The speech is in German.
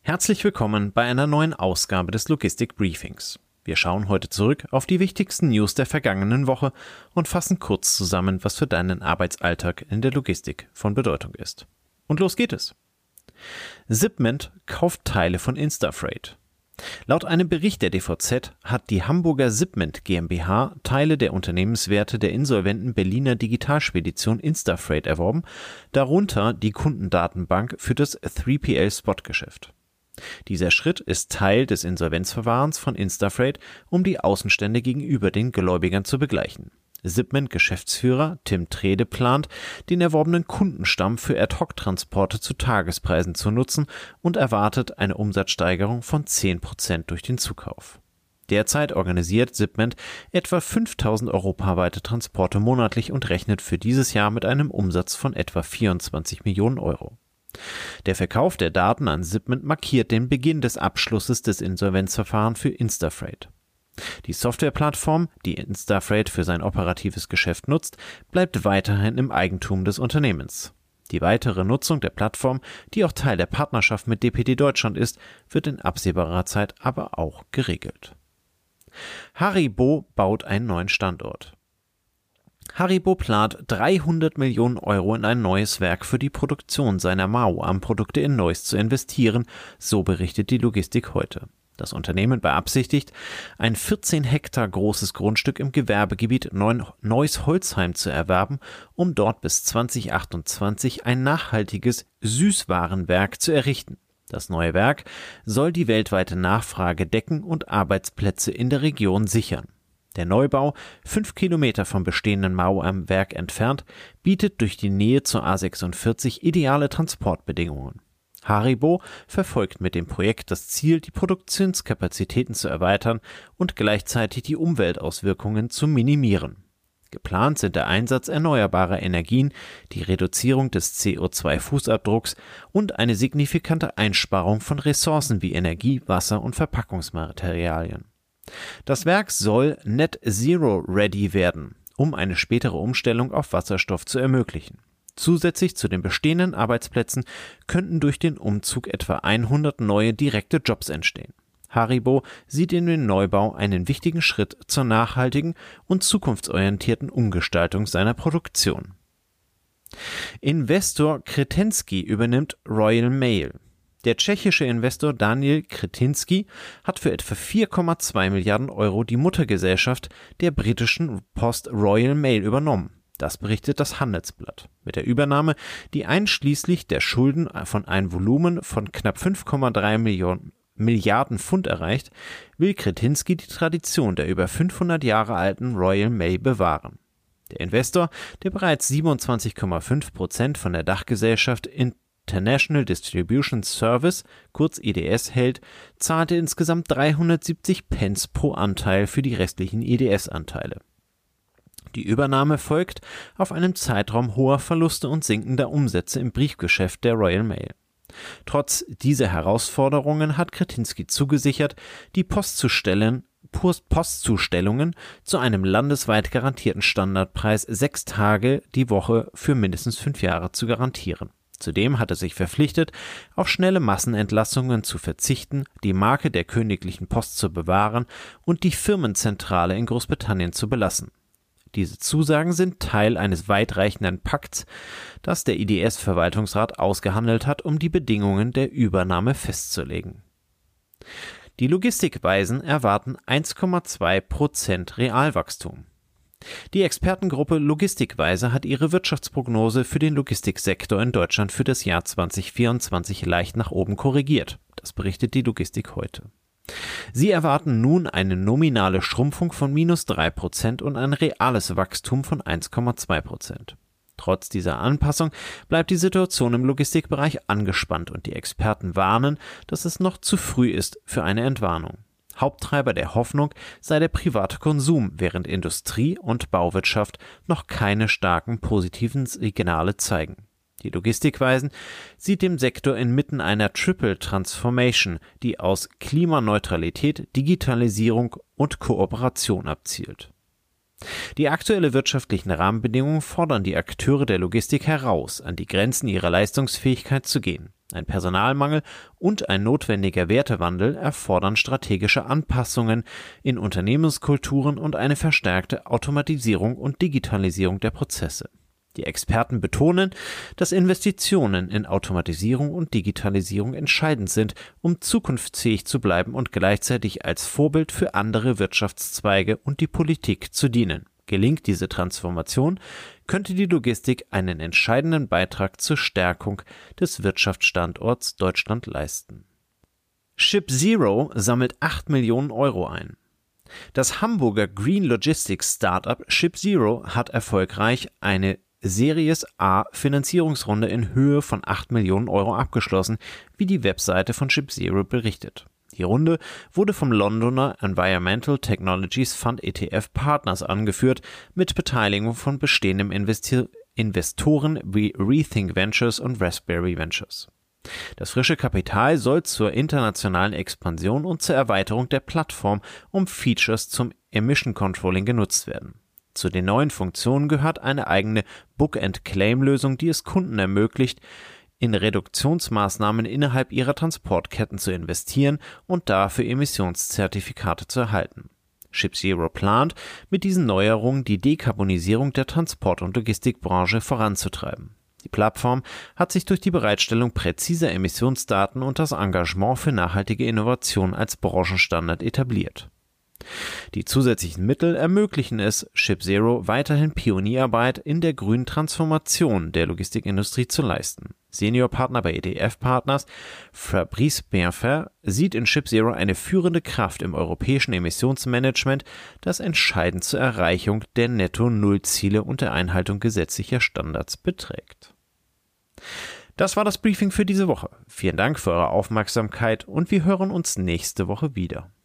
Herzlich willkommen bei einer neuen Ausgabe des Logistik Briefings. Wir schauen heute zurück auf die wichtigsten News der vergangenen Woche und fassen kurz zusammen, was für deinen Arbeitsalltag in der Logistik von Bedeutung ist. Und los geht es. Zipment kauft Teile von Instafreight. Laut einem Bericht der DVZ hat die Hamburger Zipment GmbH Teile der Unternehmenswerte der insolventen Berliner Digitalspedition Instafreight erworben, darunter die Kundendatenbank für das 3PL-Spotgeschäft. Dieser Schritt ist Teil des Insolvenzverfahrens von Instafreight, um die Außenstände gegenüber den Gläubigern zu begleichen. Zipment-Geschäftsführer Tim Trede plant, den erworbenen Kundenstamm für Ad-Hoc-Transporte zu Tagespreisen zu nutzen und erwartet eine Umsatzsteigerung von 10% durch den Zukauf. Derzeit organisiert Zipment etwa 5.000 europaweite Transporte monatlich und rechnet für dieses Jahr mit einem Umsatz von etwa 24 Millionen Euro. Der Verkauf der Daten an Zipment markiert den Beginn des Abschlusses des Insolvenzverfahrens für Instafreight. Die Softwareplattform, die Instafreight für sein operatives Geschäft nutzt, bleibt weiterhin im Eigentum des Unternehmens. Die weitere Nutzung der Plattform, die auch Teil der Partnerschaft mit DPD Deutschland ist, wird in absehbarer Zeit aber auch geregelt. Haribo baut einen neuen Standort. Haribo plant 300 Millionen Euro in ein neues Werk für die Produktion seiner Maoam-Produkte in Neuss zu investieren, so berichtet die Logistik heute. Das Unternehmen beabsichtigt, ein 14 Hektar großes Grundstück im Gewerbegebiet Neuss-Holzheim zu erwerben, um dort bis 2028 ein nachhaltiges Süßwarenwerk zu errichten. Das neue Werk soll die weltweite Nachfrage decken und Arbeitsplätze in der Region sichern. Der Neubau, 5 Kilometer vom bestehenden Maoam-Werk entfernt, bietet durch die Nähe zur A46 ideale Transportbedingungen. Haribo verfolgt mit dem Projekt das Ziel, die Produktionskapazitäten zu erweitern und gleichzeitig die Umweltauswirkungen zu minimieren. Geplant sind der Einsatz erneuerbarer Energien, die Reduzierung des CO2-Fußabdrucks und eine signifikante Einsparung von Ressourcen wie Energie, Wasser und Verpackungsmaterialien. Das Werk soll Net Zero Ready werden, um eine spätere Umstellung auf Wasserstoff zu ermöglichen. Zusätzlich zu den bestehenden Arbeitsplätzen könnten durch den Umzug etwa 100 neue direkte Jobs entstehen. Haribo sieht in dem Neubau einen wichtigen Schritt zur nachhaltigen und zukunftsorientierten Umgestaltung seiner Produktion. Investor Křetínský übernimmt Royal Mail. Der tschechische Investor Daniel Křetínský hat für etwa 4,2 Milliarden Euro die Muttergesellschaft der britischen Post Royal Mail übernommen. Das berichtet das Handelsblatt. Mit der Übernahme, die einschließlich der Schulden von einem Volumen von knapp 5,3 Milliarden Pfund erreicht, will Křetínský die Tradition der über 500 Jahre alten Royal Mail bewahren. Der Investor, der bereits 27,5% von der Dachgesellschaft International Distribution Service, kurz IDS, hält, zahlte insgesamt 370 Pence pro Anteil für die restlichen IDS-Anteile. Die Übernahme folgt auf einen Zeitraum hoher Verluste und sinkender Umsätze im Briefgeschäft der Royal Mail. Trotz dieser Herausforderungen hat Křetínský zugesichert, die Postzustellungen zu einem landesweit garantierten Standardpreis 6 Tage die Woche für mindestens 5 Jahre zu garantieren. Zudem hat er sich verpflichtet, auf schnelle Massenentlassungen zu verzichten, die Marke der Königlichen Post zu bewahren und die Firmenzentrale in Großbritannien zu belassen. Diese Zusagen sind Teil eines weitreichenden Pakts, das der IDS-Verwaltungsrat ausgehandelt hat, um die Bedingungen der Übernahme festzulegen. Die Logistikweisen erwarten 1,2% Realwachstum. Die Expertengruppe Logistikweise hat ihre Wirtschaftsprognose für den Logistiksektor in Deutschland für das Jahr 2024 leicht nach oben korrigiert. Das berichtet die Logistik heute. Sie erwarten nun eine nominale Schrumpfung von -3% und ein reales Wachstum von 1,2%. Trotz dieser Anpassung bleibt die Situation im Logistikbereich angespannt und die Experten warnen, dass es noch zu früh ist für eine Entwarnung. Haupttreiber der Hoffnung sei der private Konsum, während Industrie und Bauwirtschaft noch keine starken positiven Signale zeigen. Die Logistikweisen sieht den Sektor inmitten einer Triple Transformation, die aus Klimaneutralität, Digitalisierung und Kooperation abzielt. Die aktuellen wirtschaftlichen Rahmenbedingungen fordern die Akteure der Logistik heraus, an die Grenzen ihrer Leistungsfähigkeit zu gehen. Ein Personalmangel und ein notwendiger Wertewandel erfordern strategische Anpassungen in Unternehmenskulturen und eine verstärkte Automatisierung und Digitalisierung der Prozesse. Die Experten betonen, dass Investitionen in Automatisierung und Digitalisierung entscheidend sind, um zukunftsfähig zu bleiben und gleichzeitig als Vorbild für andere Wirtschaftszweige und die Politik zu dienen. Gelingt diese Transformation, könnte die Logistik einen entscheidenden Beitrag zur Stärkung des Wirtschaftsstandorts Deutschland leisten. ShipZero sammelt 8 Millionen Euro ein. Das Hamburger Green Logistics Startup ShipZero hat erfolgreich eine Series A Finanzierungsrunde in Höhe von 8 Millionen Euro abgeschlossen, wie die Webseite von ShipZero berichtet. Die Runde wurde vom Londoner Environmental Technologies Fund ETF Partners angeführt, mit Beteiligung von bestehenden Investoren wie Rethink Ventures und Raspberry Ventures. Das frische Kapital soll zur internationalen Expansion und zur Erweiterung der Plattform um Features zum Emission Controlling genutzt werden. Zu den neuen Funktionen gehört eine eigene Book-and-Claim-Lösung, die es Kunden ermöglicht, in Reduktionsmaßnahmen innerhalb ihrer Transportketten zu investieren und dafür Emissionszertifikate zu erhalten. ShipZero plant, mit diesen Neuerungen die Dekarbonisierung der Transport- und Logistikbranche voranzutreiben. Die Plattform hat sich durch die Bereitstellung präziser Emissionsdaten und das Engagement für nachhaltige Innovation als Branchenstandard etabliert. Die zusätzlichen Mittel ermöglichen es ShipZero weiterhin Pionierarbeit in der grünen Transformation der Logistikindustrie zu leisten. Seniorpartner bei ETF Partners Fabrice Bienfer sieht in ShipZero eine führende Kraft im europäischen Emissionsmanagement, das entscheidend zur Erreichung der Netto-Null-Ziele und der Einhaltung gesetzlicher Standards beträgt. Das war das Briefing für diese Woche. Vielen Dank für eure Aufmerksamkeit und wir hören uns nächste Woche wieder.